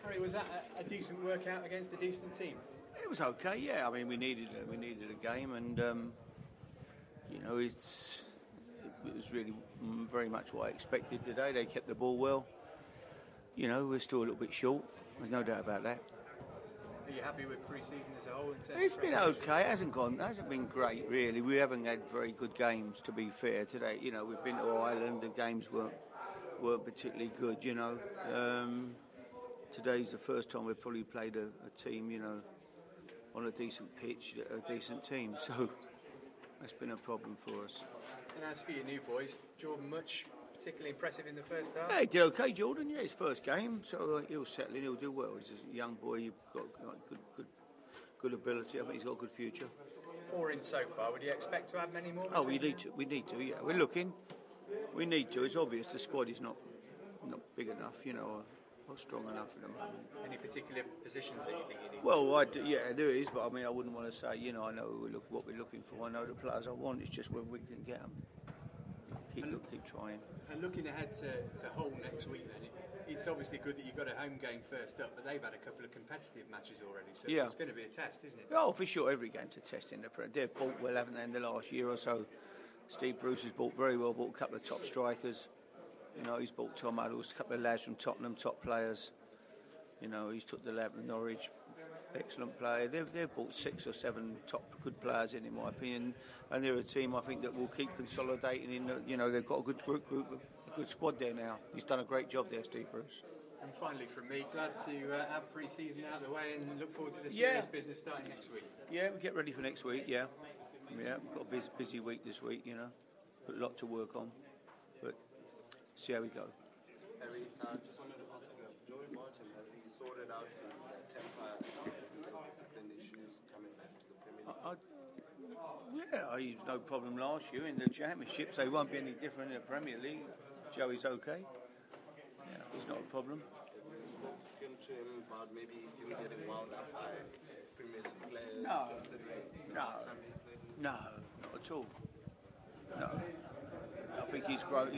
Harry, was that a decent workout against a decent team? It was okay, yeah. I mean, we needed a game, and you know, it was really very much what I expected today. They kept the ball well. You know, we're still a little bit short. There's no doubt about that. Are you happy with pre-season as a whole? It's been okay. It hasn't been great, really. We haven't had very good games, to be fair. Today, you know, we've been to Ireland. The games weren't particularly good. You know, today's the first time we've probably played a team, you know, on a decent pitch, a decent team. So that's been a problem for us. And as for your new boys, Jordan Much, particularly impressive in the first half? Yeah, he did okay, Jordan. Yeah, his first game, so he'll settle in. He'll do well. He's a young boy. You've got good ability. I think he's got a good future. 4 in so far. Would you expect to have many more? Oh, we need to. We need to. Yeah, we're looking. We need to. It's obvious the squad is not big enough. You know. Not strong enough at the moment. Any particular positions that you think you need? Well, yeah, there is, but I mean, I wouldn't want to say, you know, I know what we're looking for. I know the players I want. It's just whether we can get them. Keep trying. And looking ahead to Hull next week, then it's obviously good that you've got a home game first up, but they've had a couple of competitive matches already, so it's going to be a test, isn't it? Oh, for sure, every game's a test in the Premier. They've bought well, haven't they, in the last year or so? Steve Bruce has bought very well. Bought a couple of top strikers. You know, he's bought Tom Huddles, a couple of lads from Tottenham, top players. You know, he's took the lad from Norwich, excellent player. They've bought 6 or 7 top good players in my opinion, and they're a team I think that will keep consolidating. You know, they've got a good group, a good squad there now. He's done a great job there, Steve Bruce. And finally, from me, glad to have pre-season out of the way and look forward to the serious business starting next week. Yeah, we get ready for next week. Yeah, we've got a busy week this week. You know, got a lot to work on, but see how we go. Harry, just wanted to ask, Joey Barton, has he sorted out his temper and discipline issues coming back to the Premier League? Yeah, he was no problem last year in the Championship, so he won't be any different in the Premier League. Joey's okay. Yeah, it's not a problem. Have you spoken to him about maybe him getting wound up by Premier League players? No, considering last time he played? No, not at all. No, I think he's grown.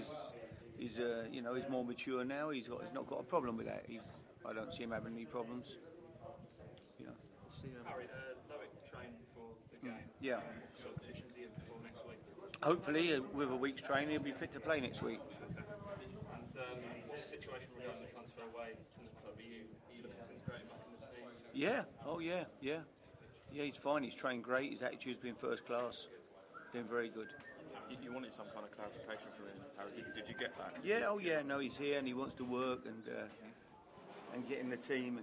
He's you know, he's more mature now. He's not got a problem with that. I don't see him having any problems. You know. Harry, Loic trained before the game. Yeah. Sort of conditions he in before next week. Hopefully, with a week's training, he'll be fit to play next week. And what's the situation regarding the transfer away from the club? Are you looking to integrate him back in the team? Yeah. Oh yeah. Yeah. Yeah. He's fine. He's trained great. His attitude's been first class. Been very good. You wanted some kind of clarification from him, Harry. Did you get that? Yeah, oh yeah, no, he's here and he wants to work and get in the team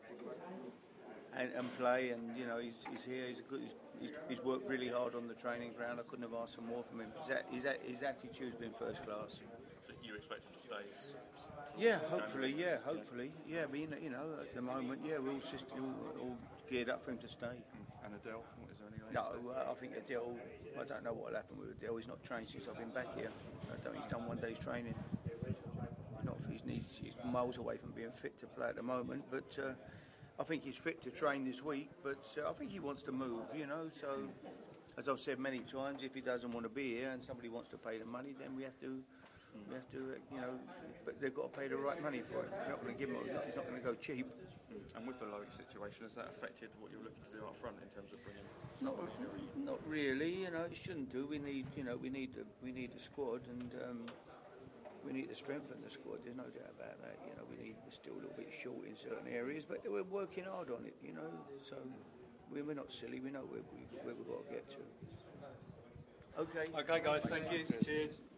and play, and you know he's here. He's worked really hard on the training ground. I couldn't have asked for more from him. His attitude's been first class. So you expect him to stay? Yeah, hopefully. Yeah, hopefully. Yeah, but you know, at the moment, yeah, we're all geared up for him to stay. And Adele, is there any? No, I think Adele. I don't know what will happen with Adele. He's not trained since I've been back here. I don't think he's done one day's training. Not for his needs. He's miles away from being fit to play at the moment. But I think he's fit to train this week. But I think he wants to move. You know, so as I've said many times, if he doesn't want to be here and somebody wants to pay the money, then we have to. You know, but they've got to pay the right money for it. We're not going to give him. He's not going to go cheap. And with the Loic situation, has that affected what you were looking to do up front in terms of bringing? Not really. You know, it shouldn't do. We need the squad, and we need to strengthen the squad. There's no doubt about that. You know, we're still a little bit short in certain areas, but we're working hard on it. You know, so we're not silly. We know where we've got to get to. Okay. Okay, guys. Thank you. Cheers.